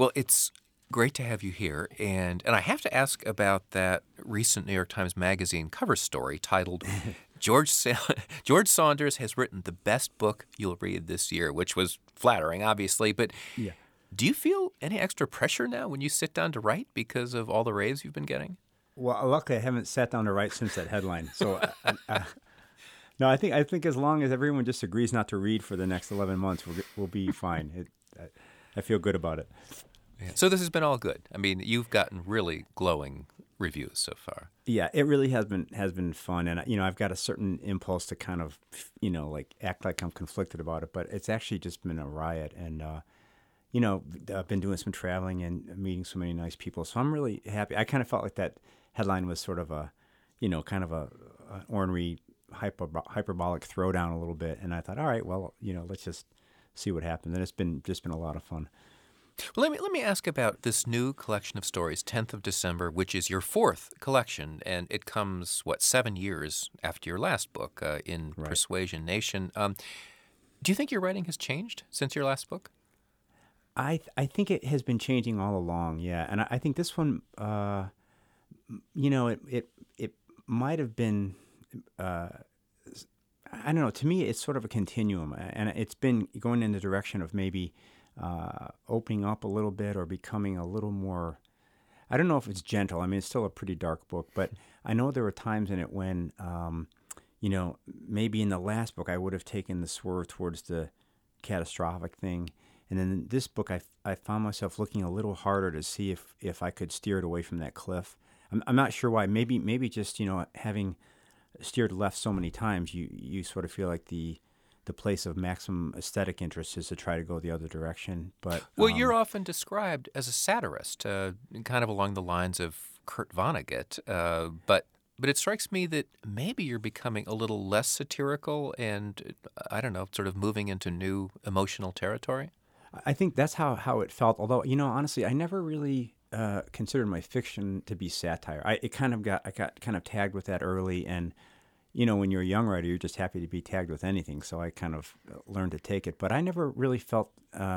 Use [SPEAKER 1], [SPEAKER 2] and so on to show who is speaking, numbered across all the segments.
[SPEAKER 1] Well, it's great to have you here, and I have to ask about that recent New York Times Magazine cover story titled George Saunders has written the best book you'll read this year, which was flattering, obviously. But
[SPEAKER 2] Yeah.
[SPEAKER 1] do you feel any extra pressure now when you sit down to write because of all the raves you've been getting?
[SPEAKER 2] Well, luckily I haven't sat down to write since that headline. So, no, I think as long as everyone just agrees not to read for the next 11 months, we'll be fine. I feel good about it.
[SPEAKER 1] Yeah. So this has been all good. I mean, you've gotten really glowing reviews so far.
[SPEAKER 2] Yeah, it really has been fun, and I've got a certain impulse to kind of like act like I'm conflicted about it, but it's actually just been a riot, and I've been doing some traveling and meeting so many nice people, so I'm really happy. I kind of felt like that headline was sort of a, kind of a an ornery hyperbolic throwdown a little bit, and I thought, all right, well, let's just see what happens, and it's been just been a lot of fun.
[SPEAKER 1] Well, let me ask about this new collection of stories, 10th of December, which is your fourth collection, and it comes, what, 7 years after your last book, in
[SPEAKER 2] Right.
[SPEAKER 1] Persuasion Nation. Do you think your writing has changed since your last book?
[SPEAKER 2] I think it has been changing all along, yeah, and I think this one, it might have been. Uh, I don't know. To me, it's sort of a continuum, and it's been going in the direction of maybe opening up a little bit or becoming a little more. I don't know if it's gentle. I mean, it's still a pretty dark book, but I know there were times in it when, maybe in the last book I would have taken the swerve towards the catastrophic thing, and then in this book I found myself looking a little harder to see if I could steer it away from that cliff. I'm not sure why. Maybe just having steered left so many times, you sort of feel like the place of maximum aesthetic interest is to try to go the other direction. But
[SPEAKER 1] Well, you're often described as a satirist, kind of along the lines of Kurt Vonnegut, but it strikes me that maybe you're becoming a little less satirical and, I don't know, sort of moving into new emotional territory.
[SPEAKER 2] I think that's how it felt. Although honestly, I never really considered my fiction to be satire. I got kind of tagged with that early, and when you're a young writer, you're just happy to be tagged with anything. So I kind of learned to take it, but I never really felt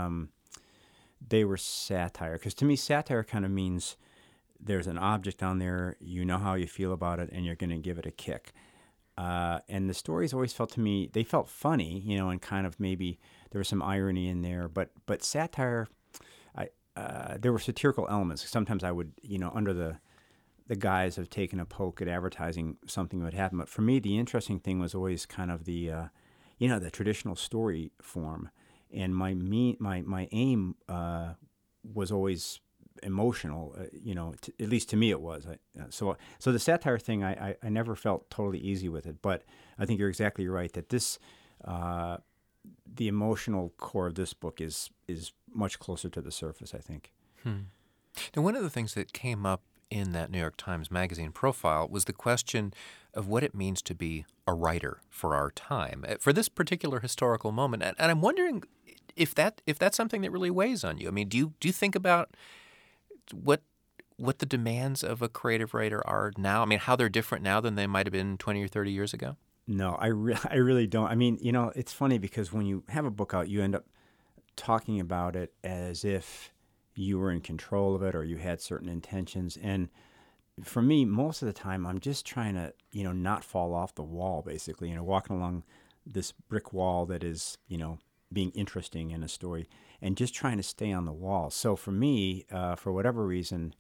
[SPEAKER 2] they were satire, because to me, satire kind of means there's an object on there, you know how you feel about it, and you're going to give it a kick. And the stories always felt to me, they felt funny, and kind of maybe there was some irony in there, but satire, there were satirical elements. Sometimes I would, under the guise of taking a poke at advertising, something would happen. But for me, the interesting thing was always kind of the traditional story form, and my aim was always emotional. At least to me it was. So the satire thing, I never felt totally easy with it. But I think you're exactly right that this. The emotional core of this book is much closer to the surface, I think.
[SPEAKER 1] Now, one of the things that came up in that New York Times Magazine profile was the question of what it means to be a writer for our time, for this particular historical moment. And I'm wondering if that's something that really weighs on you. I mean, do you think about what the demands of a creative writer are now? I mean, how they're different now than they might have been 20 or 30 years ago?
[SPEAKER 2] No, I really don't. I mean, it's funny because when you have a book out, you end up talking about it as if you were in control of it or you had certain intentions. And for me, most of the time, I'm just trying to, not fall off the wall, basically, walking along this brick wall that is, being interesting in a story and just trying to stay on the wall. So for me, for whatever reason,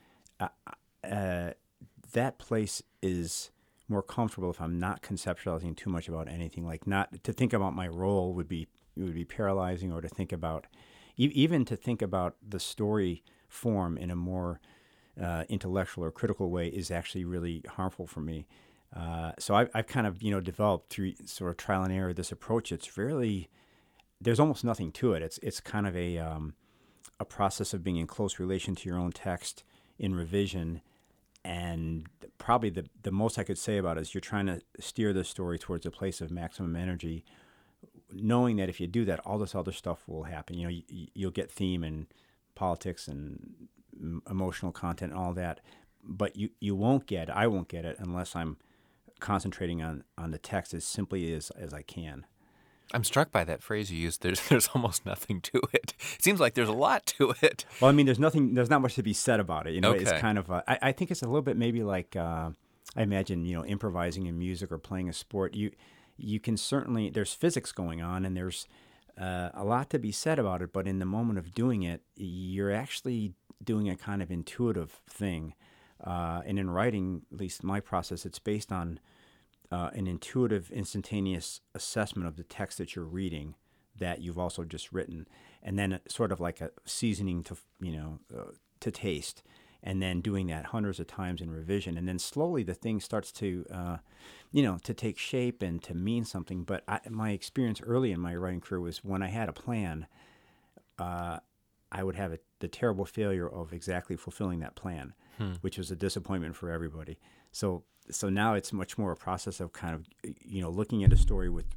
[SPEAKER 2] that place is more comfortable if I'm not conceptualizing too much about anything. Like, not to think about my role would be paralyzing, or to think about even to think about the story form in a more intellectual or critical way is actually really harmful for me. So I've kind of developed through sort of trial and error this approach. It's really, there's almost nothing to it. It's kind of a process of being in close relation to your own text in revision. And probably the most I could say about it is you're trying to steer the story towards a place of maximum energy, knowing that if you do that, all this other stuff will happen. You'll get theme and politics and emotional content and all that, but I won't get it unless I'm concentrating on the text as simply as I can.
[SPEAKER 1] I'm struck by that phrase you used. There's almost nothing to it. It seems like there's a lot to it.
[SPEAKER 2] Well, I mean, there's not much to be said about it. You know, it's
[SPEAKER 1] Okay.
[SPEAKER 2] kind of, I think it's a little bit maybe like, I imagine, improvising in music or playing a sport. You can certainly, there's physics going on and there's a lot to be said about it, but in the moment of doing it, you're actually doing a kind of intuitive thing. And in writing, at least my process, it's based on an intuitive, instantaneous assessment of the text that you're reading that you've also just written, and then sort of like a seasoning to to taste, and then doing that hundreds of times in revision, and then slowly the thing starts to to take shape and to mean something. But my experience early in my writing career was when I had a plan, I would have the terrible failure of exactly fulfilling that plan, which was a disappointment for everybody. So now it's much more a process of kind of looking at a story with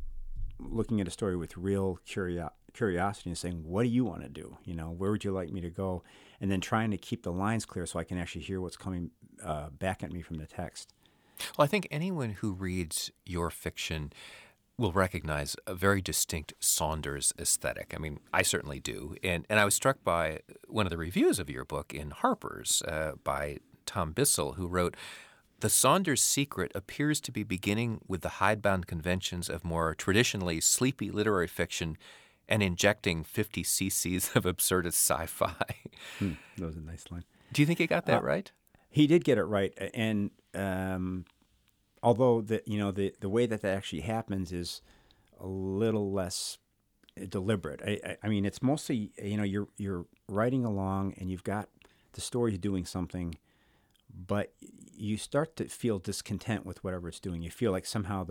[SPEAKER 2] real curiosity and saying, what do you want to do? Where would you like me to go? And then trying to keep the lines clear so I can actually hear what's coming back at me from the text.
[SPEAKER 1] Well, I think anyone who reads your fiction will recognize a very distinct Saunders aesthetic. I mean, I certainly do. And I was struck by one of the reviews of your book in Harper's by Tom Bissell, who wrote, "The Saunders secret appears to be beginning with the hidebound conventions of more traditionally sleepy literary fiction and injecting 50 cc's of absurdist sci-fi."
[SPEAKER 2] That was a nice line.
[SPEAKER 1] Do you think he got that right?
[SPEAKER 2] He did get it right, and although the way that actually happens is a little less deliberate. I mean, it's mostly you're writing along and you've got the story doing something, but you start to feel discontent with whatever it's doing. You feel like somehow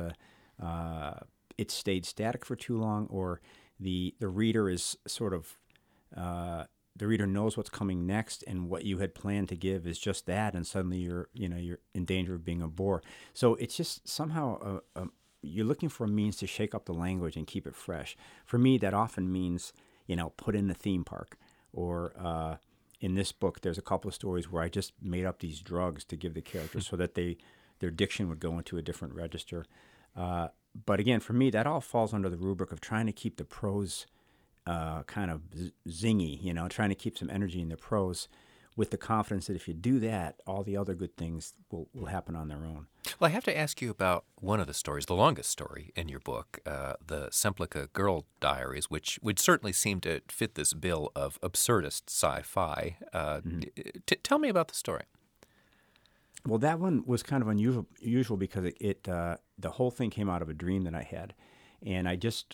[SPEAKER 2] it stayed static for too long, or the reader is sort of the reader knows what's coming next, and what you had planned to give is just that, and suddenly you're in danger of being a bore. So it's just somehow you're looking for a means to shake up the language and keep it fresh. For me, that often means put in a theme park, or in this book, there's a couple of stories where I just made up these drugs to give the characters so that their diction would go into a different register. But again, for me, that all falls under the rubric of trying to keep the prose kind of zingy, trying to keep some energy in the prose with the confidence that if you do that, all the other good things will happen on their own.
[SPEAKER 1] Well, I have to ask you about one of the stories, the longest story in your book, the Semplica Girl Diaries, which would certainly seem to fit this bill of absurdist sci-fi. Tell me about the story.
[SPEAKER 2] Well, that one was kind of unusual because the whole thing came out of a dream that I had, and I just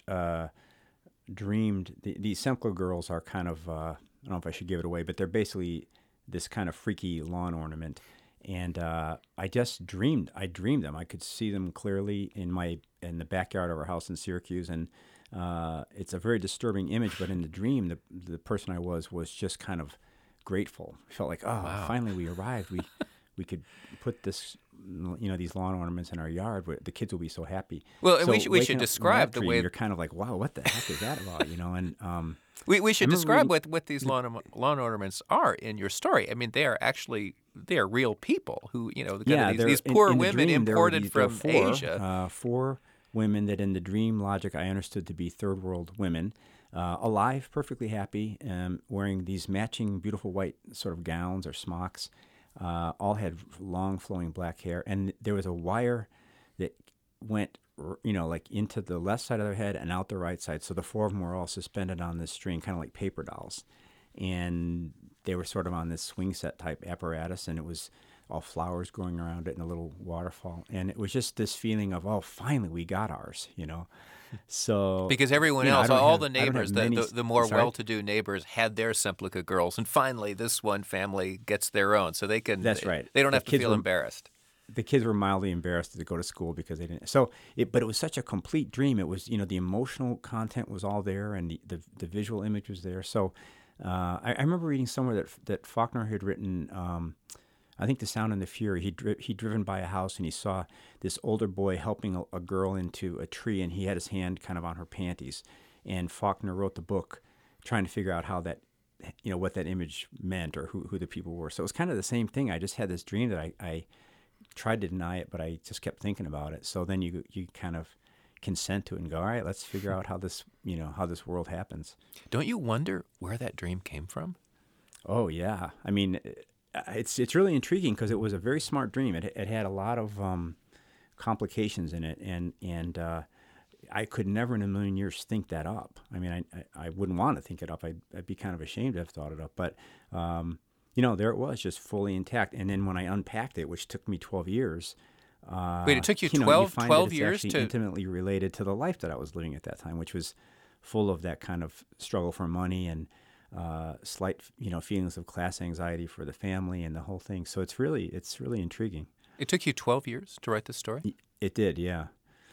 [SPEAKER 2] dreamed. These Semplica girls are kind of I don't know if I should give it away, but they're basically this kind of freaky lawn ornament. And I just dreamed. I dreamed them. I could see them clearly in the backyard of our house in Syracuse, and it's a very disturbing image. But in the dream, the person I was just kind of grateful. I felt like,
[SPEAKER 1] Wow.
[SPEAKER 2] finally we arrived. We could put these lawn ornaments in our yard. The kids will be so happy.
[SPEAKER 1] Well,
[SPEAKER 2] So
[SPEAKER 1] we should
[SPEAKER 2] waking up from
[SPEAKER 1] describe
[SPEAKER 2] that
[SPEAKER 1] the way
[SPEAKER 2] dream, you're kind of like, wow, what the heck is that about? And
[SPEAKER 1] we should
[SPEAKER 2] I remember
[SPEAKER 1] describe
[SPEAKER 2] reading-
[SPEAKER 1] what these lawn ornaments are in your story. I mean, they are real people who these poor
[SPEAKER 2] in the
[SPEAKER 1] women
[SPEAKER 2] dream, there were
[SPEAKER 1] imported
[SPEAKER 2] there were
[SPEAKER 1] from
[SPEAKER 2] four,
[SPEAKER 1] Asia.
[SPEAKER 2] Four women that in the dream logic I understood to be third world women, alive, perfectly happy, wearing these matching beautiful white sort of gowns or smocks. All had long flowing black hair, and there was a wire that went like into the left side of their head and out the right side. So the four of them were all suspended on this string, kind of like paper dolls. And they were sort of on this swing set type apparatus, and it was all flowers growing around it and a little waterfall. And it was just this feeling of, oh, finally we got ours, So
[SPEAKER 1] Because everyone
[SPEAKER 2] I
[SPEAKER 1] else,
[SPEAKER 2] don't
[SPEAKER 1] all
[SPEAKER 2] have-
[SPEAKER 1] the
[SPEAKER 2] I don't have
[SPEAKER 1] neighbors,
[SPEAKER 2] many-
[SPEAKER 1] the more
[SPEAKER 2] Sorry?
[SPEAKER 1] well-to-do neighbors had their Semplica girls, and finally this one family gets their own, so they can.
[SPEAKER 2] That's right.
[SPEAKER 1] They don't
[SPEAKER 2] The
[SPEAKER 1] have to
[SPEAKER 2] kids
[SPEAKER 1] feel
[SPEAKER 2] were-
[SPEAKER 1] embarrassed.
[SPEAKER 2] The kids were mildly embarrassed to go to school because they didn't. But it was such a complete dream. It was, the emotional content was all there, and the visual image was there. So I remember reading somewhere that Faulkner had written, I think, The Sound and the Fury. He'd driven by a house and he saw this older boy helping a girl into a tree, and he had his hand kind of on her panties. And Faulkner wrote the book trying to figure out how that, what that image meant or who the people were. So it was kind of the same thing. I just had this dream that I tried to deny it, but I just kept thinking about it. So then you kind of consent to it and go, all right, let's figure out how this, how this world happens.
[SPEAKER 1] Don't you wonder where that dream came from?
[SPEAKER 2] Oh yeah, I mean, it's really intriguing because it was a very smart dream. It had a lot of complications in it, and I could never in a million years think that up. I mean, I wouldn't want to think it up. I'd be kind of ashamed to have thought it up. But there it was, just fully intact. And then when I unpacked it, which took me 12 years.
[SPEAKER 1] Wait, it took you
[SPEAKER 2] you
[SPEAKER 1] 12,
[SPEAKER 2] find
[SPEAKER 1] 12
[SPEAKER 2] that it's
[SPEAKER 1] years
[SPEAKER 2] actually
[SPEAKER 1] to...
[SPEAKER 2] intimately related to the life that I was living at that time, which was full of that kind of struggle for money and slight, feelings of class anxiety for the family and the whole thing. So it's really intriguing.
[SPEAKER 1] It took you 12 years to write this story?
[SPEAKER 2] It did, yeah.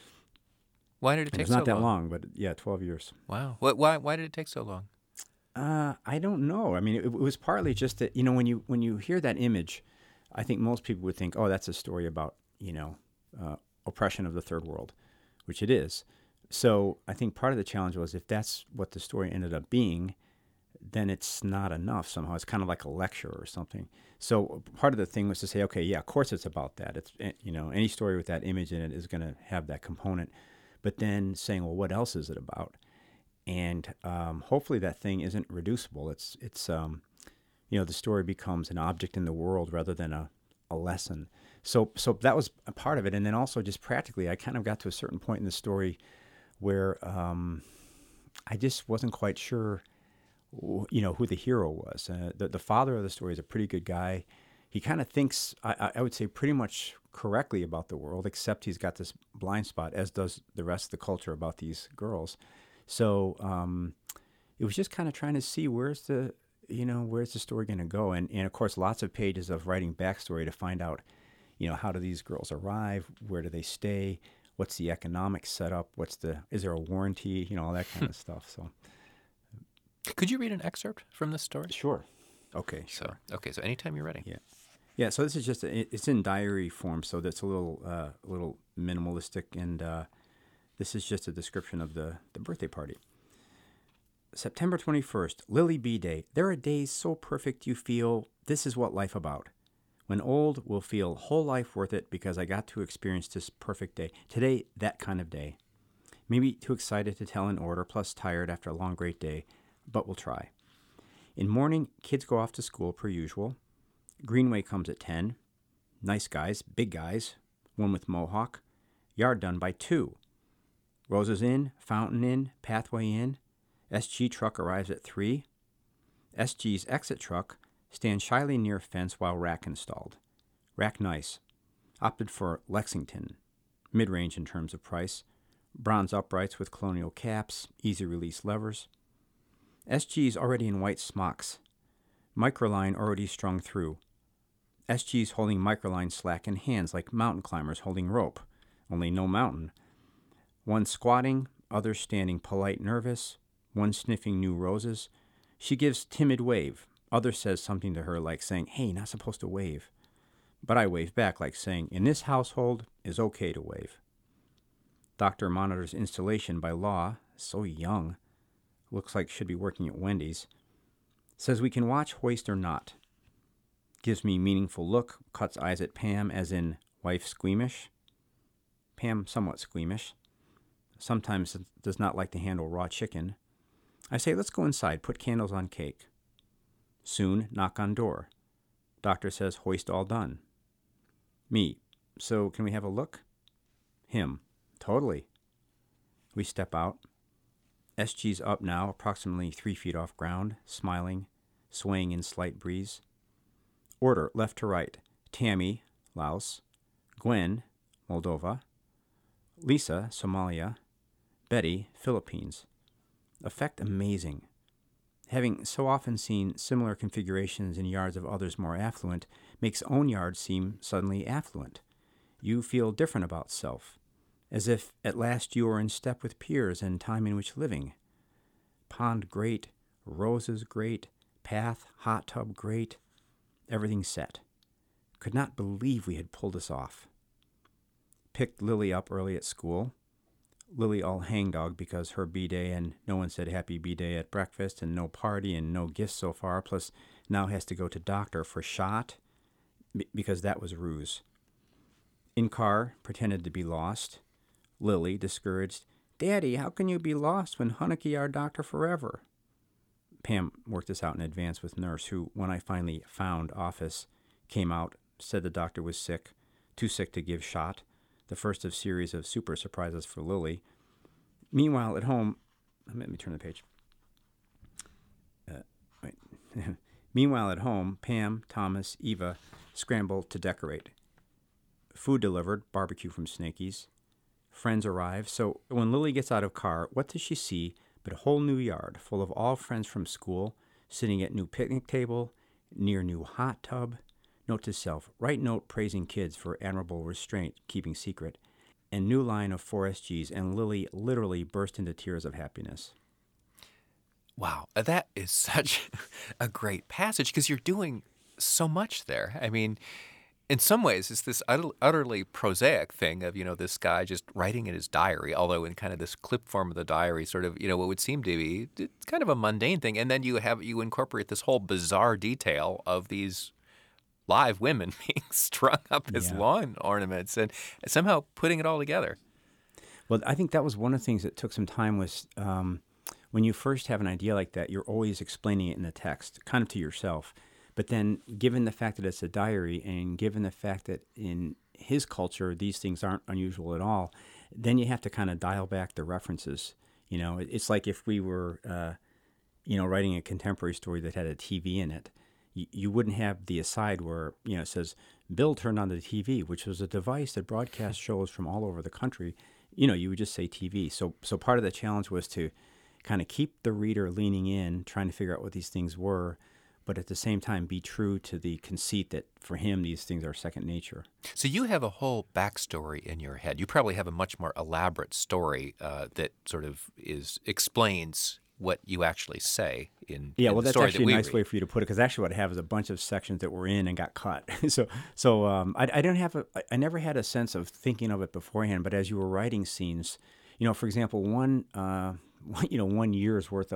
[SPEAKER 1] Why did it take so long?
[SPEAKER 2] It's not that long, but yeah, 12 years.
[SPEAKER 1] Wow. Why did it take so long?
[SPEAKER 2] I don't know. I mean, it was partly just that, when you hear that image, I think most people would think, oh, that's a story about, oppression of the third world, which it is. So I think part of the challenge was if that's what the story ended up being, then it's not enough somehow. It's kind of like a lecture or something. So part of the thing was to say, okay, yeah, of course it's about that. It's, any story with that image in it is going to have that component. But then saying, well, what else is it about? And hopefully that thing isn't reducible. It's the story becomes an object in the world rather than a lesson. So that was a part of it. And then also just practically, I kind of got to a certain point in the story where I just wasn't quite sure, who the hero was. The father of the story is a pretty good guy. He kind of thinks, I would say, pretty much correctly about the world, except he's got this blind spot, as does the rest of the culture about these girls. So it was just kind of trying to see where's the story going to go, and of course lots of pages of writing backstory to find out, how do these girls arrive, where do they stay, what's the economic setup, is there a warranty, all that kind of stuff. So,
[SPEAKER 1] could you read an excerpt from this story?
[SPEAKER 2] Sure. Okay. Sure.
[SPEAKER 1] So anytime you're ready.
[SPEAKER 2] Yeah. Yeah, so this is just it's in diary form, so that's a little minimalistic, and this is just a description of the birthday party. September 21st, Lily B. Day. There are days so perfect you feel this is what life about. When old, we'll feel whole life worth it because I got to experience this perfect day. Today, that kind of day. Maybe too excited to tell in order, plus tired after a long, great day, but we'll try. In morning, kids go off to school per usual. Greenway comes at 10. Nice guys, big guys, one with mohawk. Yard done by 2. Roses in, fountain in, pathway in. SG truck arrives at 3. SG's exit truck stands shyly near fence while rack installed. Rack nice. Opted for Lexington. Mid-range in terms of price. Bronze uprights with colonial caps, easy release levers. SG's already in white smocks. Microline already strung through. SG's holding microline slack in hands like mountain climbers holding rope, only no mountain. One squatting, others standing polite nervous, one sniffing new roses. She gives timid wave. Other says something to her like saying, hey, not supposed to wave. But I wave back like saying, in this household, is okay to wave. Doctor monitors installation by law, so young. Looks like should be working at Wendy's. Says we can watch hoist or not. Gives me meaningful look, cuts eyes at Pam as in wife squeamish. Pam somewhat squeamish. Sometimes does not like to handle raw chicken. I say, let's go inside, put candles on cake. Soon, knock on door. Doctor says, hoist all done. Me, so can we have a look? Him, totally. We step out. SG's up now, approximately 3 feet off ground, smiling, swaying in slight breeze. Order, left to right. Tammy, Laos. Gwen, Moldova. Lisa, Somalia. Betty, Philippines. Effect amazing. Having so often seen similar configurations in yards of others more affluent makes own yard seem suddenly affluent. You feel different about self, as if at last you are in step with peers and time in which living. Pond great, roses great, path, hot tub great, everything set. Could not believe we had pulled this off. Picked Lily up early at school. Lily all hangdog because her B-Day and no one said happy B-Day at breakfast and no party and no gifts so far, plus now has to go to doctor for shot because that was ruse. In car, pretended to be lost. Lily, discouraged, "Daddy, how can you be lost when Hunnicky our doctor forever?" Pam worked this out in advance with Nurse, who, when I finally found office, came out, said the doctor was sick, too sick to give shot, the first of series of super surprises for Lily. Meanwhile, at home, let me turn the page. Wait. Meanwhile, at home, Pam, Thomas, Eva scramble to decorate. Food delivered, barbecue from Snakey's. Friends arrive. So when Lily gets out of car, what does she see but a whole new yard full of all friends from school, sitting at new picnic table, near new hot tub. Note to self, write note praising kids for admirable restraint, keeping secret, and new line of 4SGs, and Lily literally burst into tears of happiness.
[SPEAKER 1] Wow, that is such a great passage because you're doing so much there. I mean, in some ways, it's this utterly prosaic thing of, this guy just writing in his diary, although in kind of this clip form of the diary, sort of, what would seem to be kind of a mundane thing. And then you incorporate this whole bizarre detail of these live women being strung up as lawn ornaments and somehow putting it all together.
[SPEAKER 2] Well, I think that was one of the things that took some time was when you first have an idea like that, you're always explaining it in the text, kind of to yourself. But then given the fact that it's a diary and given the fact that in his culture these things aren't unusual at all, then you have to kind of dial back the references. It's like if we were, writing a contemporary story that had a TV in it, you wouldn't have the aside where, it says, Bill turned on the TV, which was a device that broadcast shows from all over the country. You would just say TV. So part of the challenge was to kind of keep the reader leaning in, trying to figure out what these things were, but at the same time be true to the conceit that for him these things are second nature.
[SPEAKER 1] So you have a whole backstory in your head. You probably have a much more elaborate story that sort of explains what you actually say in
[SPEAKER 2] well,
[SPEAKER 1] the
[SPEAKER 2] that's
[SPEAKER 1] story
[SPEAKER 2] actually
[SPEAKER 1] that we
[SPEAKER 2] a nice
[SPEAKER 1] read.
[SPEAKER 2] way for you to put it, because actually what I have is a bunch of sections that were in and got cut. I never had a sense of thinking of it beforehand, but as you were writing scenes, for example, one year's worth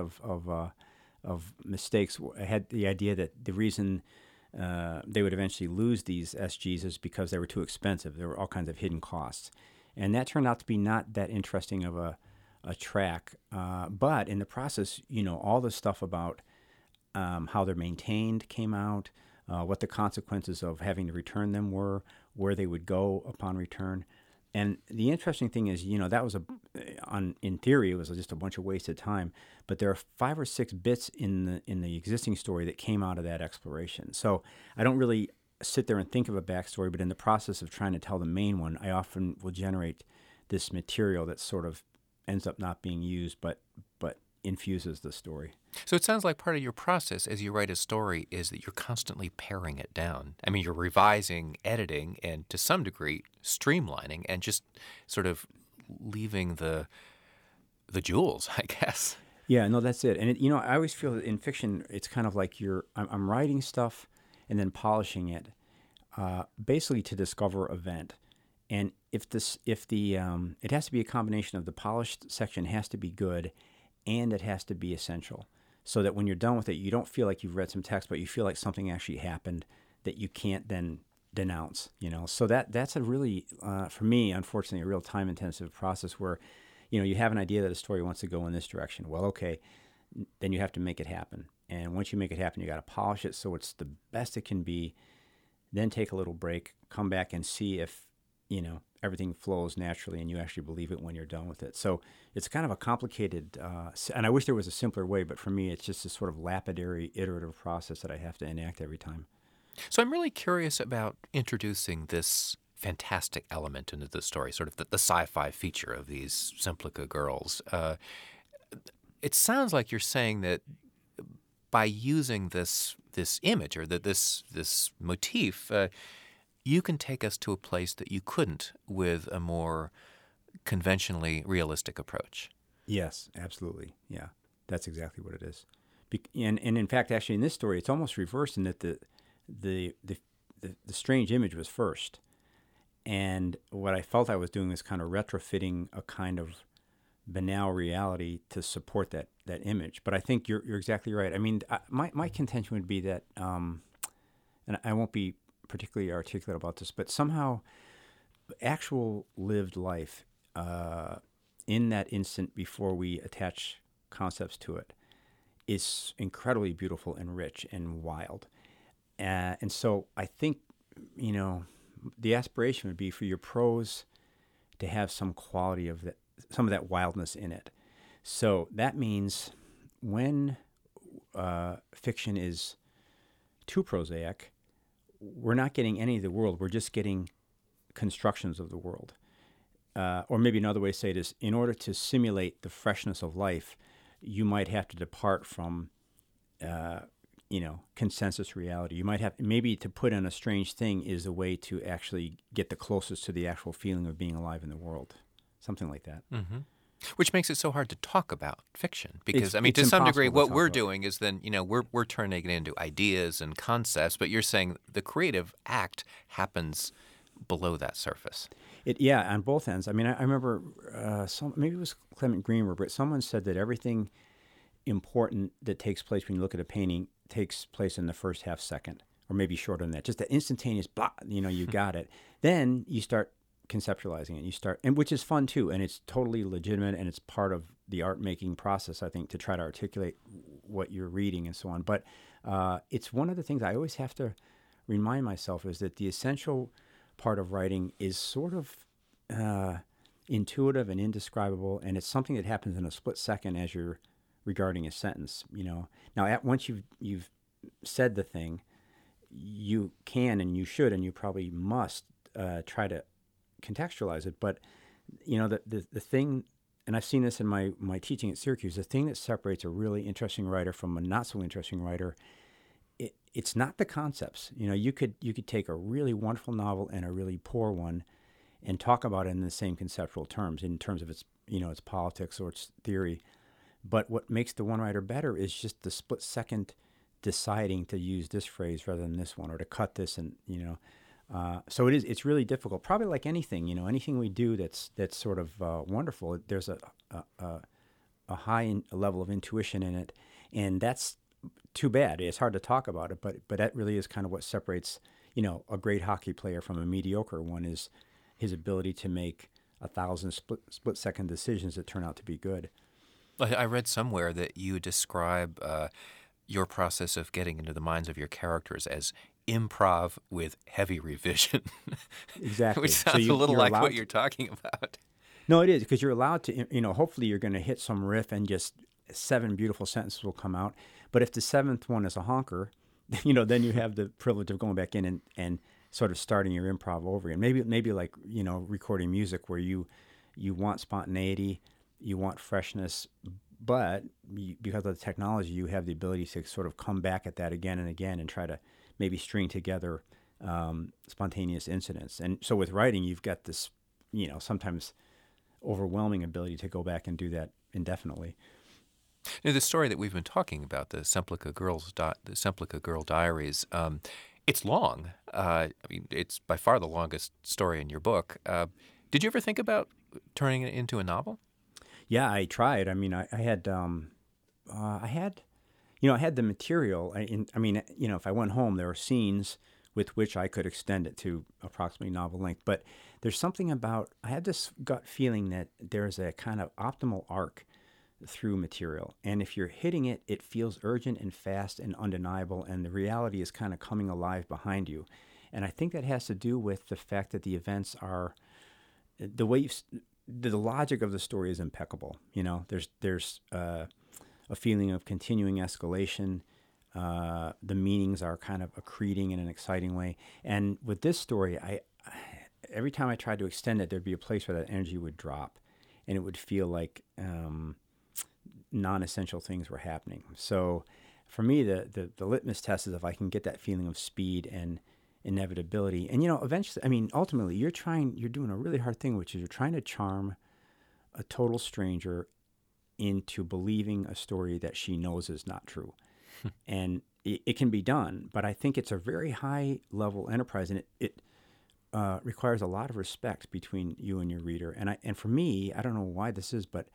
[SPEAKER 2] of mistakes. I had the idea that the reason they would eventually lose these SGs is because they were too expensive. There were all kinds of hidden costs. And that turned out to be not that interesting of a track. But in the process, all the stuff about how they're maintained came out, what the consequences of having to return them were, where they would go upon return. And the interesting thing is, that was in theory, it was just a bunch of wasted time. But there are 5 or 6 bits in the existing story that came out of that exploration. So I don't really sit there and think of a backstory, but in the process of trying to tell the main one, I often will generate this material that sort of ends up not being used, but infuses the story.
[SPEAKER 1] So it sounds like part of your process as you write a story is that you're constantly paring it down. I mean, you're revising, editing, and to some degree streamlining, and just sort of leaving the jewels, I guess.
[SPEAKER 2] Yeah, no, that's it. And I always feel that in fiction, it's kind of like I'm writing stuff and then polishing it, basically to discover event. And it has to be a combination of the polished section has to be good, and it has to be essential, so that when you're done with it, you don't feel like you've read some text, but you feel like something actually happened that you can't then denounce. So that's a really, for me, unfortunately, a real time-intensive process where, you have an idea that a story wants to go in this direction. Well, okay, then you have to make it happen. And once you make it happen, you got to polish it so it's the best it can be. Then take a little break, come back and see if, everything flows naturally and you actually believe it when you're done with it. So it's kind of a complicated, and I wish there was a simpler way, but for me, it's just this sort of lapidary, iterative process that I have to enact every time.
[SPEAKER 1] So I'm really curious about introducing this fantastic element into the story, sort of the sci-fi feature of these Simplica girls. It sounds like you're saying that by using this image or this motif, you can take us to a place that you couldn't with a more conventionally realistic approach.
[SPEAKER 2] Yes, absolutely. Yeah, that's exactly what it is. And in fact, actually, in this story, it's almost reversed in that the strange image was first, and what I felt I was doing was kind of retrofitting a kind of banal reality to support that image. But I think you're exactly right. I mean, my contention would be that, and I won't be particularly articulate about this, but somehow actual lived life in that instant before we attach concepts to it is incredibly beautiful and rich and wild. And so I think, you know, the aspiration would be for your prose to have some quality of that, some of that wildness in it. So that means when fiction is too prosaic, we're not getting any of the world. We're just getting constructions of the world. Or maybe another way to say it is, in order to simulate the freshness of life, you might have to depart from, consensus reality. You might have, maybe to put in a strange thing is a way to actually get the closest to the actual feeling of being alive in the world. Something like that.
[SPEAKER 1] Mm-hmm. Which makes it so hard to talk about fiction because,
[SPEAKER 2] It's
[SPEAKER 1] to some degree,
[SPEAKER 2] impossible to
[SPEAKER 1] what
[SPEAKER 2] talk
[SPEAKER 1] we're
[SPEAKER 2] about.
[SPEAKER 1] doing is then, we're turning it into ideas and concepts, but you're saying the creative act happens below that surface.
[SPEAKER 2] Yeah, on both ends. I mean, I remember maybe it was Clement Greenberg, but someone said that everything important that takes place when you look at a painting takes place in the first half second, or maybe shorter than that. Just the instantaneous blah, you got it. Then you start conceptualizing it. And which is fun too, and it's totally legitimate, and it's part of the art making process, I think, to try to articulate what you're reading and so on. But it's one of the things I always have to remind myself is that the essential part of writing is sort of intuitive and indescribable, and it's something that happens in a split second as you're regarding a sentence. Now once you've said the thing, you can and you should and you probably must try to contextualize it. But the thing, and I've seen this in my teaching at Syracuse, the thing that separates a really interesting writer from a not so interesting writer, it's not the concepts. You could take a really wonderful novel and a really poor one and talk about it in the same conceptual terms, in terms of its its politics or its theory. But what makes the one writer better is just the split second deciding to use this phrase rather than this one, or to cut this, and so it's really difficult. Probably like anything, anything we do that's sort of wonderful. There's a high level of intuition in it, and that's too bad. It's hard to talk about it, but that really is kind of what separates a great hockey player from a mediocre one, is his ability to make 1,000 split second decisions that turn out to be good.
[SPEAKER 1] I read somewhere that you describe your process of getting into the minds of your characters as improv with heavy revision.
[SPEAKER 2] Exactly.
[SPEAKER 1] Which sounds a little like what you're talking about.
[SPEAKER 2] No, it is, because you're allowed to, hopefully you're going to hit some riff and just 7 beautiful sentences will come out. But if the 7th one is a honker, then you have the privilege of going back in and sort of starting your improv over again. Maybe like, recording music where you want spontaneity, you want freshness, but because of the technology, you have the ability to sort of come back at that again and again and try to maybe string together spontaneous incidents. And so with writing, you've got this, sometimes overwhelming ability to go back and do that indefinitely.
[SPEAKER 1] Now, the story that we've been talking about, the Semplica Girl Diaries, it's long. It's by far the longest story in your book. Did you ever think about turning it into a novel?
[SPEAKER 2] Yeah, I tried. I mean, I had the material. If I went home, there were scenes with which I could extend it to approximately novel length. But there's something about, I had this gut feeling that there's a kind of optimal arc through material. And if you're hitting it, it feels urgent and fast and undeniable, and the reality is kind of coming alive behind you. And I think that has to do with the fact that the events are, the logic of the story is impeccable. There's a feeling of continuing escalation. The meanings are kind of accreting in an exciting way. And with this story, every time I tried to extend it, there'd be a place where that energy would drop, and it would feel like non-essential things were happening. So for me, the litmus test is if I can get that feeling of speed and inevitability. And, eventually, ultimately, you're doing a really hard thing, which is you're trying to charm a total stranger into believing a story that she knows is not true. And it can be done, but I think it's a very high level enterprise, and it requires a lot of respect between you and your reader. And for me, I don't know why this is, but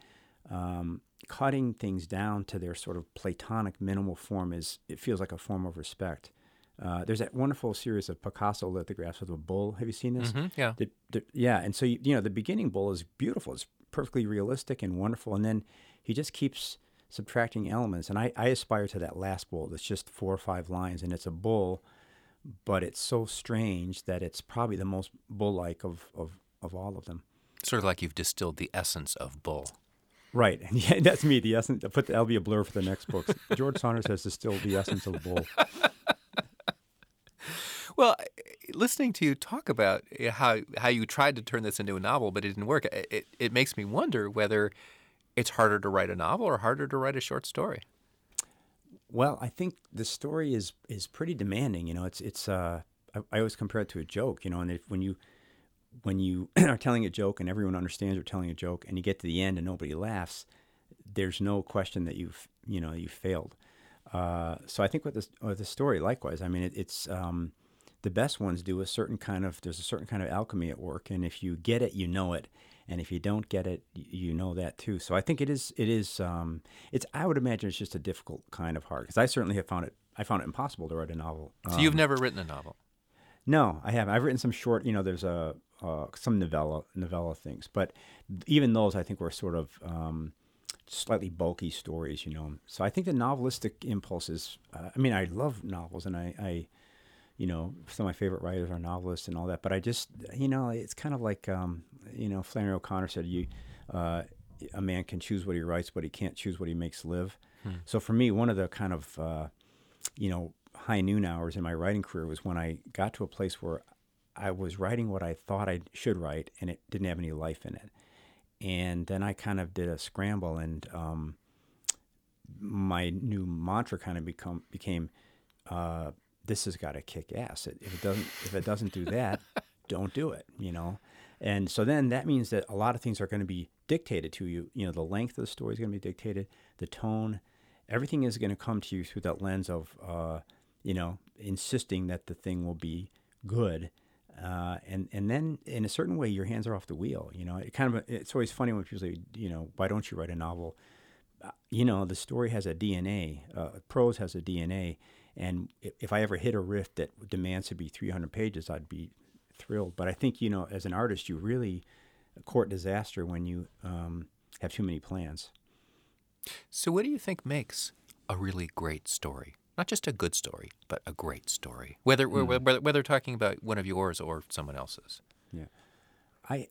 [SPEAKER 2] cutting things down to their sort of platonic minimal form it feels like a form of respect There's that wonderful series of Picasso lithographs of a bull. Have you seen this?
[SPEAKER 1] Yeah.
[SPEAKER 2] Yeah, and so the beginning bull is beautiful. It's perfectly realistic and wonderful, and then he just keeps subtracting elements. And I aspire to that last bull that's just 4 or 5 lines, and it's a bull, but it's so strange that it's probably the most bull-like of all of them.
[SPEAKER 1] Sort of like you've distilled the essence of bull.
[SPEAKER 2] Right, and yeah, that's me. The essence. That'll be a blur for the next book. George Saunders has distilled the essence of bull.
[SPEAKER 1] Well, listening to you talk about how you tried to turn this into a novel, but it didn't work, it makes me wonder whether it's harder to write a novel or harder to write a short story.
[SPEAKER 2] Well, I think the story is pretty demanding. I always compare it to a joke. And when you are telling a joke and everyone understands you're telling a joke, and you get to the end and nobody laughs, there's no question that you've failed. So I think with the story, likewise. I mean, it's the best ones do there's a certain kind of alchemy at work, and if you get it, you know it, and if you don't get it, you know that too. So I think it's I would imagine it's just a difficult kind of hard, because I certainly have found it impossible to write a novel.
[SPEAKER 1] So you've never written a novel?
[SPEAKER 2] No, I haven't. I've written some short, there's some novella things, but even those I think were sort of slightly bulky stories, So I think the novelistic impulse is, I love novels, and I some of my favorite writers are novelists and all that, but I just, it's kind of like, Flannery O'Connor said, a man can choose what he writes, but he can't choose what he makes live. So for me, one of the kind of, high noon hours in my writing career was when I got to a place where I was writing what I thought I should write, and it didn't have any life in it. And then I kind of did a scramble, and my new mantra kind of became, this has got to kick ass. If it doesn't do that, don't do it. And so then that means that a lot of things are going to be dictated to you. The length of the story is going to be dictated, the tone, everything is going to come to you through that lens of, insisting that the thing will be good. And then in a certain way, your hands are off the wheel. It's always funny when people say, why don't you write a novel? The story has a DNA, prose has a DNA. And if I ever hit a riff that demands to be 300 pages, I'd be thrilled. But I think, as an artist, you really court disaster when you have too many plans.
[SPEAKER 1] So what do you think makes a really great story? Not just a good story, but a great story. Whether talking about one of yours or someone else's.
[SPEAKER 2] Yeah.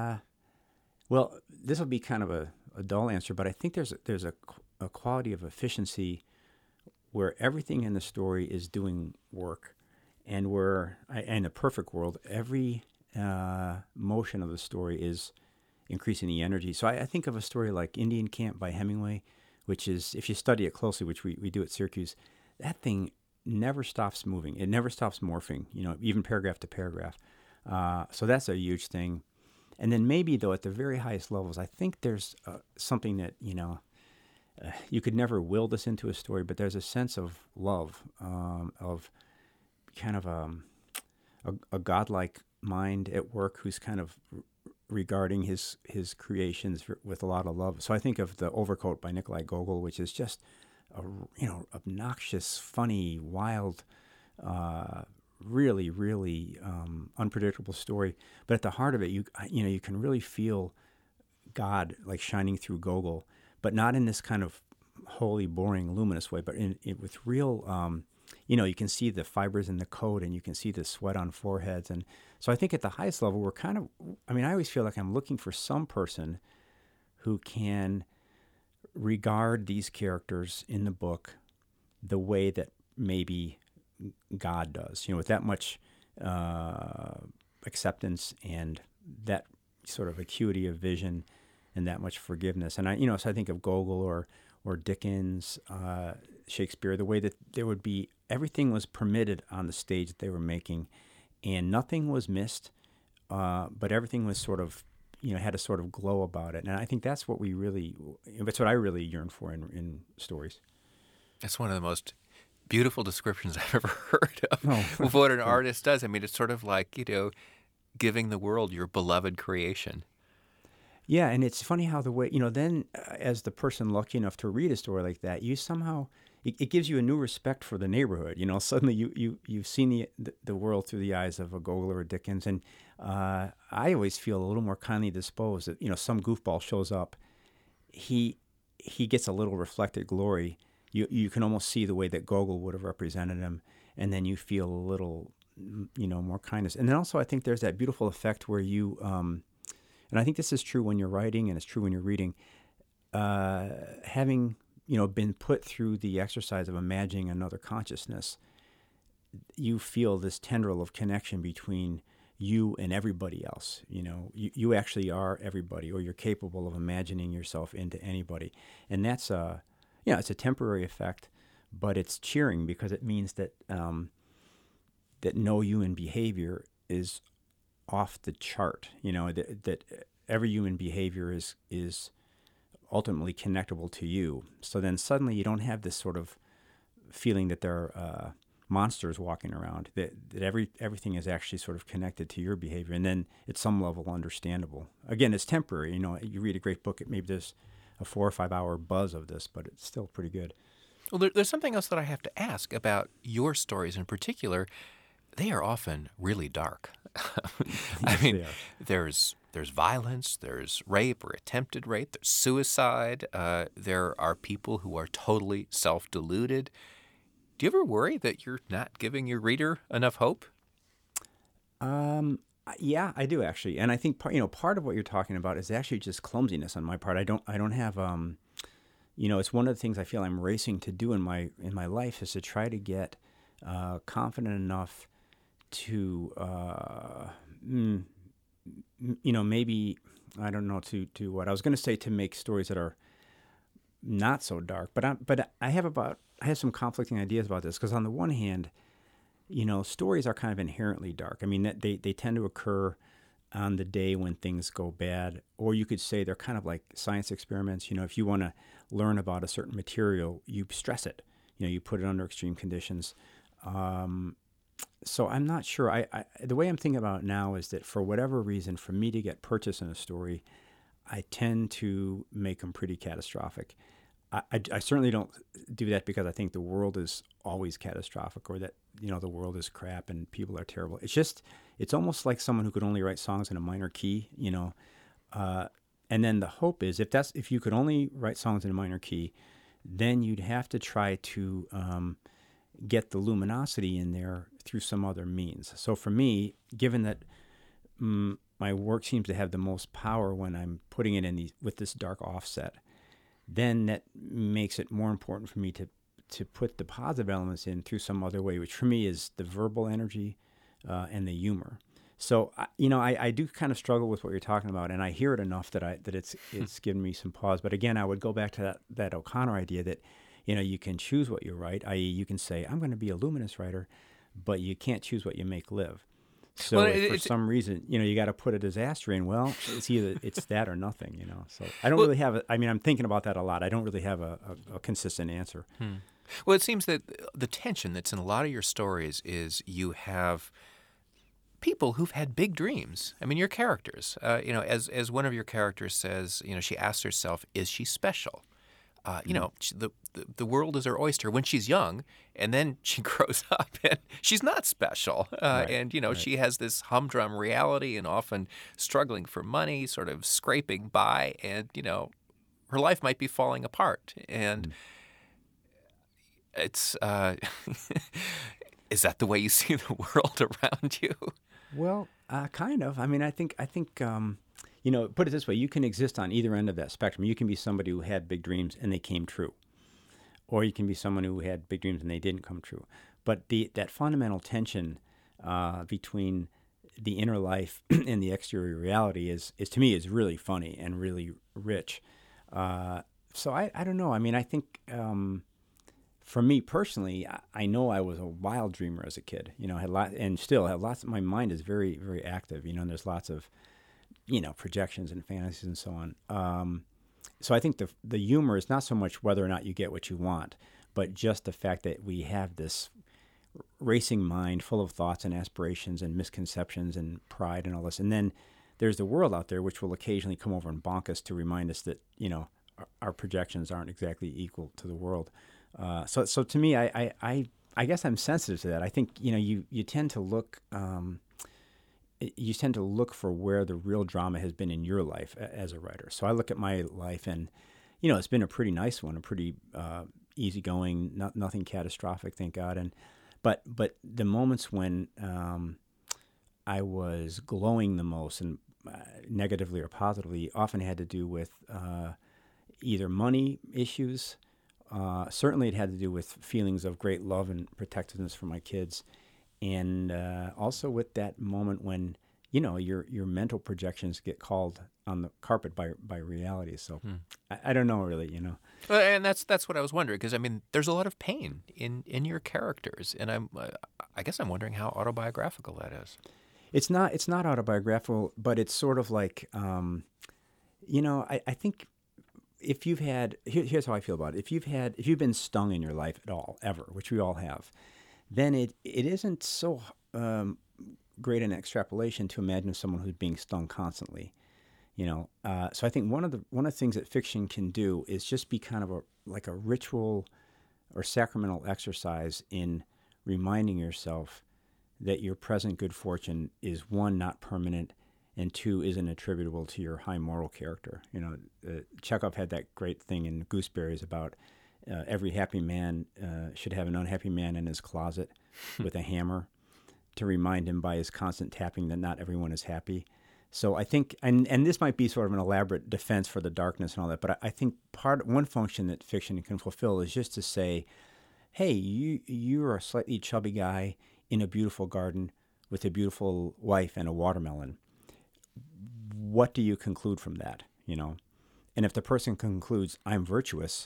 [SPEAKER 2] Well, this will be kind of a dull answer, but I think there's a quality of efficiency where everything in the story is doing work, and where, in a perfect world, every motion of the story is increasing the energy. So I think of a story like Indian Camp by Hemingway, which is, if you study it closely, which we do at Syracuse, that thing never stops moving. It never stops morphing, even paragraph to paragraph. So that's a huge thing. And then maybe, though, at the very highest levels, I think there's something that, you could never will this into a story, but there's a sense of love, of kind of a godlike mind at work who's kind of regarding his creations with a lot of love. So I think of The Overcoat by Nikolai Gogol, which is just obnoxious, funny, wild, really, really unpredictable story. But at the heart of it, you can really feel God like shining through Gogol, but not in this kind of wholly boring, luminous way, but with real, you can see the fibers in the coat, and you can see the sweat on foreheads. And so I think at the highest level, we're kind of, I always feel like I'm looking for some person who can regard these characters in the book the way that maybe God does, with that much acceptance and that sort of acuity of vision and that much forgiveness. And so I think of Gogol or Dickens, Shakespeare, the way that there would be, everything was permitted on the stage that they were making, and nothing was missed, but everything was sort of, had a sort of glow about it. And I think that's what I really yearn for in stories.
[SPEAKER 1] That's one of the most beautiful descriptions I've ever heard of what an artist does. It's sort of like, giving the world your beloved creation. Yeah,
[SPEAKER 2] and it's funny how the way, then as the person lucky enough to read a story like that, you somehow, it gives you a new respect for the neighborhood. Suddenly you've seen the world through the eyes of a Gogol or a Dickens, and I always feel a little more kindly disposed that some goofball shows up, he gets a little reflected glory. You can almost see the way that Gogol would have represented him, and then you feel a little more kindness. And then also I think there's that beautiful effect where you and I think this is true when you're writing and it's true when you're reading, having been put through the exercise of imagining another consciousness, you feel this tendril of connection between you and everybody else. You actually are everybody, or you're capable of imagining yourself into anybody. And that's it's a temporary effect, but it's cheering because it means that that no human behavior is off the chart. That every human behavior is ultimately connectable to you. So then suddenly you don't have this sort of feeling that there are monsters walking around, that everything is actually sort of connected to your behavior, and then at some level understandable. Again, it's temporary. You read a great book, maybe there's a 4 or 5 hour buzz of this, but it's still pretty good.
[SPEAKER 1] Well, there's something else that I have to ask about your stories in particular. They are often really dark. I mean, there's violence, there's rape or attempted rape, there's suicide. There are people who are totally self-deluded. Do you ever worry that you're not giving your reader enough hope?
[SPEAKER 2] Yeah, I do actually, and I think part of what you're talking about is actually just clumsiness on my part. I don't have it's one of the things I feel I'm racing to do in my life is to try to get confident enough to maybe, I don't know, to what I was going to say, to make stories that are not so dark, but I have some conflicting ideas about this, because on the one hand, stories are kind of inherently dark. I mean, they tend to occur on the day when things go bad, or you could say they're kind of like science experiments. If you want to learn about a certain material, you stress it. You put it under extreme conditions. So I'm not sure. I the way I'm thinking about it now is that for whatever reason, for me to get purchase in a story, I tend to make them pretty catastrophic. I certainly don't do that because I think the world is always catastrophic, or that the world is crap and people are terrible. It's almost like someone who could only write songs in a minor key, and then the hope is if you could only write songs in a minor key, then you'd have to try to get the luminosity in there through some other means. So for me, given that my work seems to have the most power when I'm putting it in with this dark offset, then that makes it more important for me to put the positive elements in through some other way, which for me is the verbal energy and the humor. So I do kind of struggle with what you're talking about, and I hear it enough that it's given me some pause. But again, I would go back to that O'Connor idea that you can choose what you write, i.e. you can say, I'm going to be a luminous writer, but you can't choose what you make live. So for some reason, you got to put a disaster in. Well, it's that or nothing, So I don't really have I'm thinking about that a lot. I don't really have a consistent answer.
[SPEAKER 1] Well, it seems that the tension that's in a lot of your stories is you have people who've had big dreams. I mean, your characters, as one of your characters says, she asks herself, is she special? The world is her oyster when she's young, and then she grows up and she's not special.
[SPEAKER 2] Right.
[SPEAKER 1] And, right. She has this humdrum reality and often struggling for money, sort of scraping by, and, her life might be falling apart. And it's, is that the way you see the world around you?
[SPEAKER 2] Well, kind of. I mean, I think put it this way, you can exist on either end of that spectrum. You can be somebody who had big dreams and they came true. Or you can be someone who had big dreams and they didn't come true. But that fundamental tension between the inner life and the exterior reality is to me is really funny and really rich. So I don't know. I mean, I think for me personally, I know I was a wild dreamer as a kid. Had and still have lots. My mind is very, very active. And there's lots of projections and fantasies and so on. So I think the humor is not so much whether or not you get what you want, but just the fact that we have this racing mind full of thoughts and aspirations and misconceptions and pride and all this. And then there's the world out there which will occasionally come over and bonk us to remind us that, our projections aren't exactly equal to the world. So to me, I guess I'm sensitive to that. I think you tend to look you tend to look for where the real drama has been in your life as a writer. So I look at my life, and it's been a pretty nice one, a pretty easygoing, nothing catastrophic, thank God. But the moments when I was glowing the most, and negatively or positively, often had to do with either money issues. Certainly, it had to do with feelings of great love and protectiveness for my kids, and also with that moment when your mental projections get called on the carpet by reality. So I don't know really.
[SPEAKER 1] Well, and that's what I was wondering, because I mean, there's a lot of pain in your characters, and I guess I'm wondering how autobiographical that is.
[SPEAKER 2] It's not autobiographical, but it's sort of like I think if you've had here's how I feel about it. If you've been stung in your life at all ever, which we all have, then it isn't so great an extrapolation to imagine someone who's being stung constantly. So I think one of the things that fiction can do is just be kind of like a ritual or sacramental exercise in reminding yourself that your present good fortune is, one, not permanent, and two, isn't attributable to your high moral character. Chekhov had that great thing in Gooseberries about every happy man should have an unhappy man in his closet with a hammer to remind him by his constant tapping that not everyone is happy. So I think, and this might be sort of an elaborate defense for the darkness and all that, but I think one function that fiction can fulfill is just to say, hey, you're a slightly chubby guy in a beautiful garden with a beautiful wife and a watermelon. What do you conclude from that? And if the person concludes, I'm virtuous,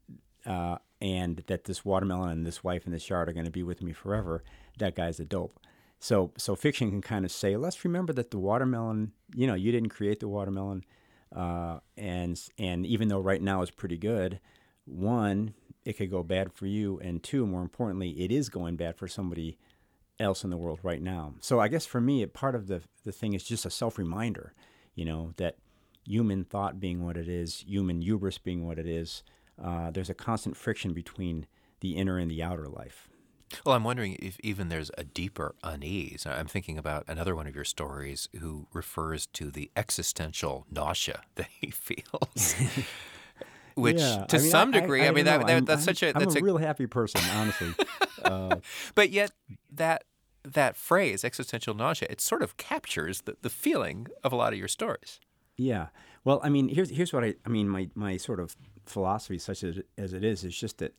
[SPEAKER 2] and that this watermelon and this wife and this yard are going to be with me forever, that guy's a dope. So fiction can kind of say, let's remember that the watermelon, you didn't create the watermelon, and even though right now is pretty good, one, it could go bad for you, and two, more importantly, it is going bad for somebody else in the world right now. So I guess for me, part of the thing is just a self-reminder, that human thought being what it is, human hubris being what it is, there's a constant friction between the inner and the outer life.
[SPEAKER 1] Well, I'm wondering if even there's a deeper unease. I'm thinking about another one of your stories who refers to the existential nausea that he feels. Which, to some degree, that's such a...
[SPEAKER 2] I'm a real happy person, honestly.
[SPEAKER 1] But yet, that phrase, existential nausea, it sort of captures the feeling of a lot of your stories.
[SPEAKER 2] Yeah. Well, I mean, here's what my sort of philosophy, such as it is just that,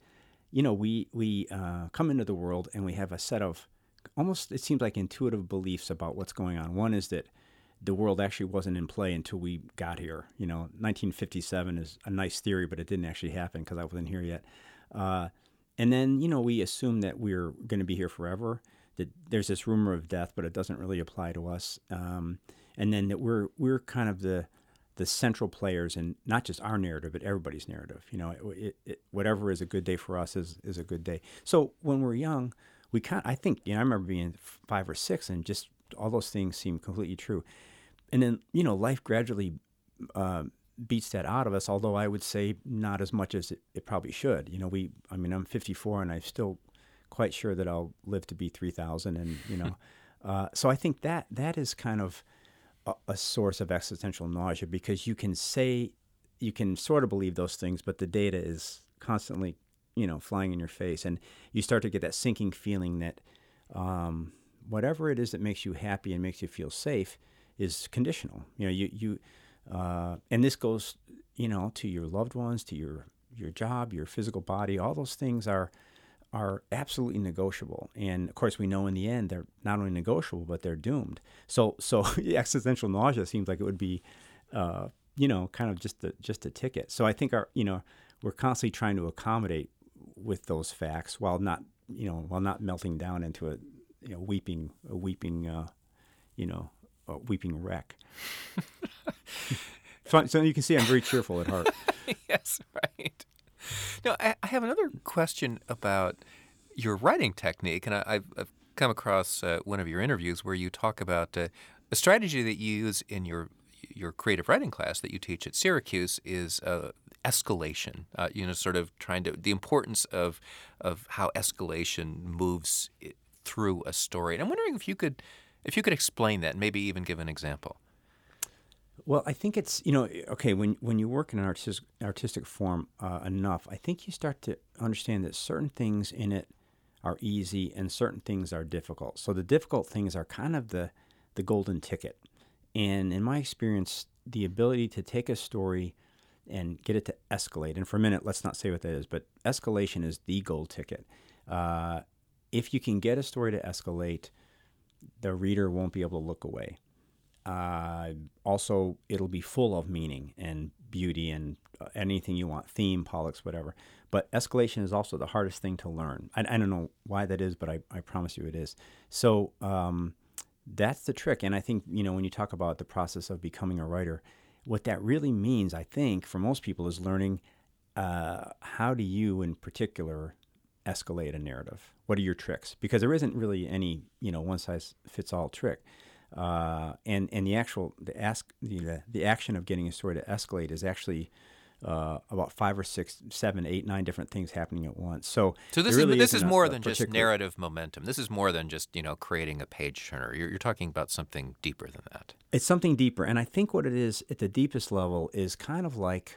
[SPEAKER 2] we come into the world and we have a set of almost, it seems like, intuitive beliefs about what's going on. One is that the world actually wasn't in play until we got here. 1957 is a nice theory, but it didn't actually happen because I wasn't here yet. And then, we assume that we're going to be here forever, that there's this rumor of death, but it doesn't really apply to us. And then that we're kind of the central players in not just our narrative, but everybody's narrative. Whatever is a good day for us is a good day. So when we're young, I think, I remember being 5 or 6 and just all those things seem completely true. And then, life gradually beats that out of us, although I would say not as much as it probably should. I'm 54 and I'm still quite sure that I'll live to be 3,000. And, so I think that is kind of a source of existential nausea, because you can sort of believe those things, but the data is constantly, flying in your face. And you start to get that sinking feeling that whatever it is that makes you happy and makes you feel safe is conditional. And this goes, to your loved ones, to your job, your physical body. All those things are absolutely negotiable. And of course, we know in the end they're not only negotiable, but they're doomed. So existential nausea seems like it would be, kind of just a ticket. So I think we're constantly trying to accommodate with those facts while not melting down into a weeping wreck. So you can see I'm very cheerful at heart.
[SPEAKER 1] Yes, right. Now, I have another question about your writing technique, and I've come across one of your interviews where you talk about a strategy that you use in your creative writing class that you teach at Syracuse is escalation. Sort of the importance of how escalation moves through a story. And I'm wondering if you could explain that, and maybe even give an example.
[SPEAKER 2] Well, I think it's, okay, when you work in an artistic form enough, I think you start to understand that certain things in it are easy and certain things are difficult. So the difficult things are kind of the golden ticket. And in my experience, the ability to take a story and get it to escalate, and for a minute, let's not say what that is, but escalation is the gold ticket. If you can get a story to escalate, the reader won't be able to look away. Also, it'll be full of meaning and beauty and anything you want, theme, politics, whatever. But escalation is also the hardest thing to learn. I don't know why that is, but I promise you it is. So that's the trick. And I think, when you talk about the process of becoming a writer, what that really means, I think, for most people is learning how do you, in particular, escalate a narrative? What are your tricks? Because there isn't really any, one-size-fits-all trick. And the action of getting a story to escalate is actually about 5 or 6, 7, 8, 9 different things happening at once. So
[SPEAKER 1] this is more than just narrative momentum. This is more than just creating a page turner. You're talking about something deeper than that.
[SPEAKER 2] It's something deeper, and I think what it is at the deepest level is kind of like,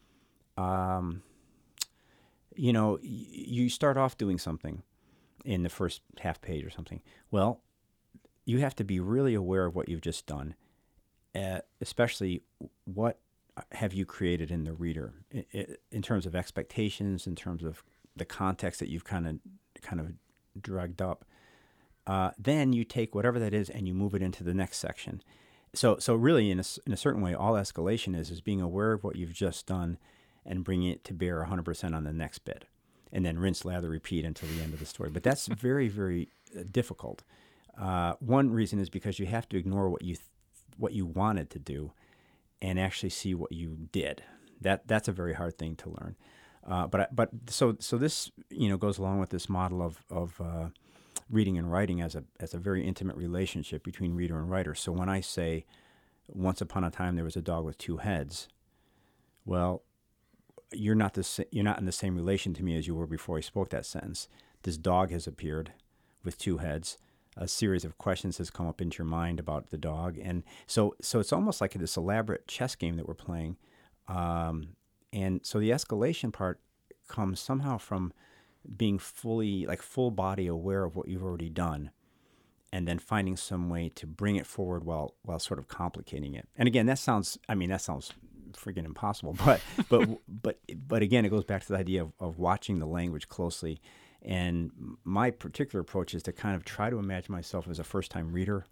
[SPEAKER 2] you start off doing something in the first half page or something. Well, you have to be really aware of what you've just done, especially what have you created in the reader in terms of expectations, in terms of the context that you've kind of dragged up. Then you take whatever that is and you move it into the next section. So really, in a certain way, all escalation is being aware of what you've just done and bringing it to bear 100% on the next bit, and then rinse, lather, repeat until the end of the story. But that's very, very difficult. One reason is because you have to ignore what you wanted to do and actually see what you did. That's a very hard thing to learn. So this goes along with this model of reading and writing as a very intimate relationship between reader and writer. So when I say, "Once upon a time there was a dog with 2 heads," well, you're not in the same relation to me as you were before I spoke that sentence. This dog has appeared with 2 heads. A series of questions has come up into your mind about the dog, and so it's almost like this elaborate chess game that we're playing. And so the escalation part comes somehow from being full body aware of what you've already done, and then finding some way to bring it forward while sort of complicating it. And again, that sounds freaking impossible, but again, it goes back to the idea of watching the language closely. And my particular approach is to kind of try to imagine myself as a first-time reader,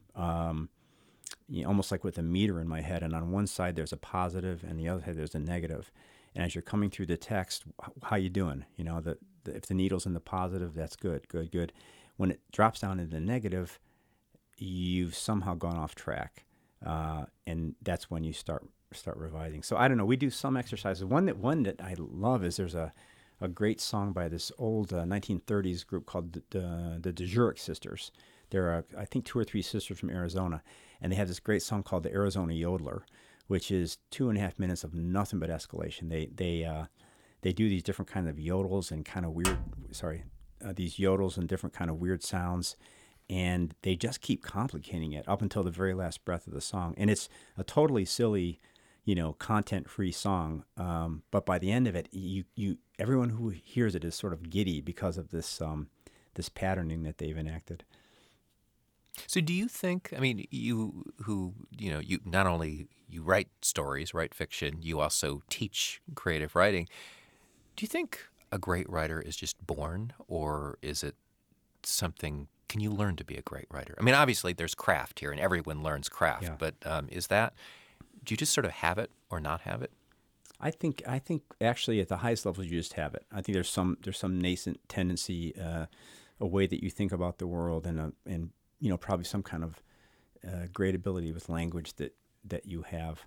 [SPEAKER 2] almost like with a meter in my head. And on one side, there's a positive, and the other side, there's a negative. And as you're coming through the text, how you doing? If the needle's in the positive, that's good. When it drops down into the negative, you've somehow gone off track, and that's when you start revising. So I don't know. We do some exercises. One that I love is there's a great song by this old 1930s group called the Dejuric Sisters. There are, I think, 2 or 3 sisters from Arizona, and they have this great song called the Arizona Yodeler, which is 2.5 minutes of nothing but escalation. They do these different kind of yodels and kind of weird, these yodels and different kind of weird sounds, and they just keep complicating it up until the very last breath of the song. And it's a totally silly, content-free song, but by the end of it, everyone who hears it is sort of giddy because of this patterning that they've enacted.
[SPEAKER 1] So do you think, you not only you write stories, write fiction, you also teach creative writing. Do you think a great writer is just born, or is it something, can you learn to be a great writer? Obviously there's craft here and everyone learns craft, yeah. But do you just sort of have it or not have it?
[SPEAKER 2] I think actually at the highest levels you just have it. I think there's some nascent tendency, a way that you think about the world, and probably some kind of great ability with language that you have.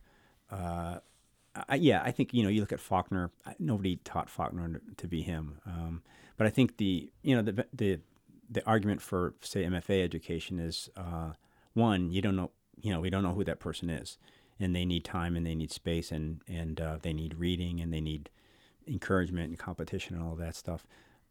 [SPEAKER 2] I think you look at Faulkner. Nobody taught Faulkner to be him, but I think the argument for, say, MFA education is one, you don't know we don't know who that person is. and they need time and they need space and they need reading and they need encouragement and competition and all that stuff.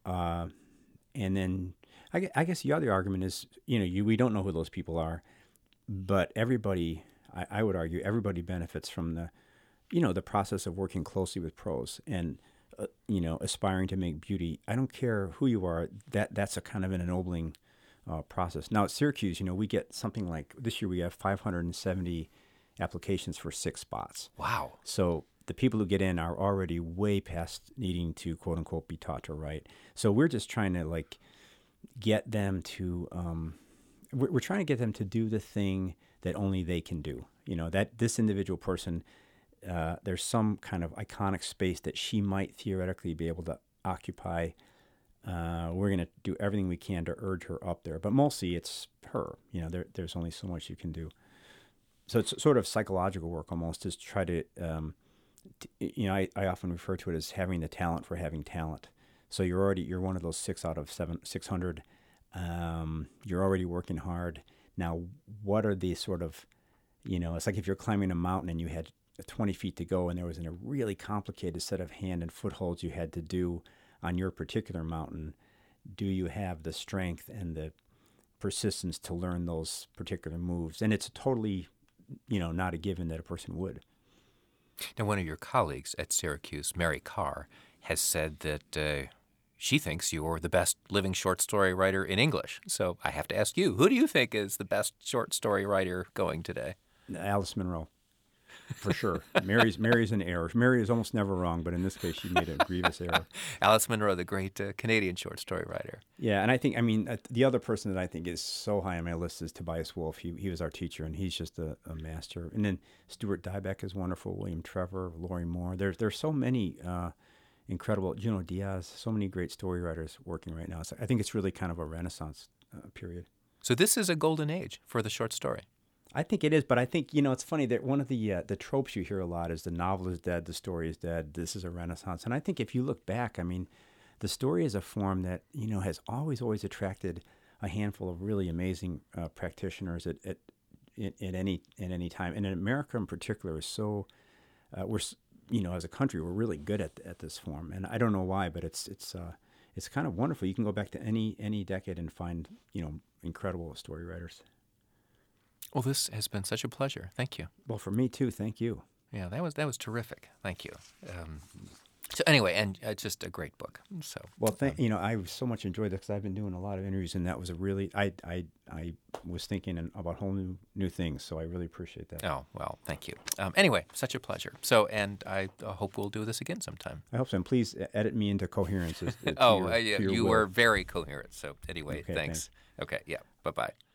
[SPEAKER 2] And then I guess the other argument is, we don't know who those people are, but everybody, I would argue, everybody benefits from the process of working closely with pros and, aspiring to make beauty. I don't care who you are, that's a kind of an ennobling process. Now at Syracuse, we get something like, this year we have 570 applications for 6 spots.
[SPEAKER 1] Wow.
[SPEAKER 2] So the people who get in are already way past needing to, quote unquote, be taught to write. So we're just trying to get them to, we're trying to get them to do the thing that only they can do. That this individual person, there's some kind of iconic space that she might theoretically be able to occupy. We're going to do everything we can to urge her up there, but mostly it's her. There's only so much you can do. So it's sort of psychological work almost, to try to, I often refer to it as having the talent for having talent. So you're one of those 6 out of 600. You're already working hard. Now, what are the sort of, it's like if you're climbing a mountain and you had 20 feet to go and there was a really complicated set of hand and footholds you had to do on your particular mountain. Do you have the strength and the persistence to learn those particular moves? And it's totally, not a given that a person would.
[SPEAKER 1] Now, one of your colleagues at Syracuse, Mary Karr, has said that she thinks you're the best living short story writer in English. So I have to ask you, who do you think is the best short story writer going today?
[SPEAKER 2] Alice Munro, for sure. Mary's an error. Mary is almost never wrong, but in this case, she made a grievous error.
[SPEAKER 1] Alice Munro, the great Canadian short story writer.
[SPEAKER 2] Yeah, and the other person that I think is so high on my list is Tobias Wolff. He was our teacher, and he's just a master. And then Stuart Dybek is wonderful. William Trevor, Laurie Moore. There's so many incredible. Junot Diaz. So many great story writers working right now. So I think it's really kind of a renaissance period.
[SPEAKER 1] So this is a golden age for the short story.
[SPEAKER 2] I think it is, but I think, it's funny that one of the tropes you hear a lot is the novel is dead, the story is dead, this is a renaissance. And I think if you look back, the story is a form that, has always attracted a handful of really amazing practitioners at any time. And in America in particular is so, we're, as a country, we're really good at this form. And I don't know why, but it's kind of wonderful. You can go back to any decade and find, incredible story writers.
[SPEAKER 1] Well, this has been such a pleasure. Thank you.
[SPEAKER 2] Well, for me too. Thank you.
[SPEAKER 1] Yeah, that was terrific. Thank you. So anyway, and it's just a great book. So
[SPEAKER 2] well, I so much enjoyed this because I've been doing a lot of interviews, and that was a really I was thinking about whole new things. So I really appreciate that.
[SPEAKER 1] Oh well, thank you. Anyway, such a pleasure. So, and I hope we'll do this again sometime.
[SPEAKER 2] I hope so. And please edit me into coherence.
[SPEAKER 1] You were very coherent. So anyway,
[SPEAKER 2] okay,
[SPEAKER 1] thanks. Okay, yeah. Bye-bye.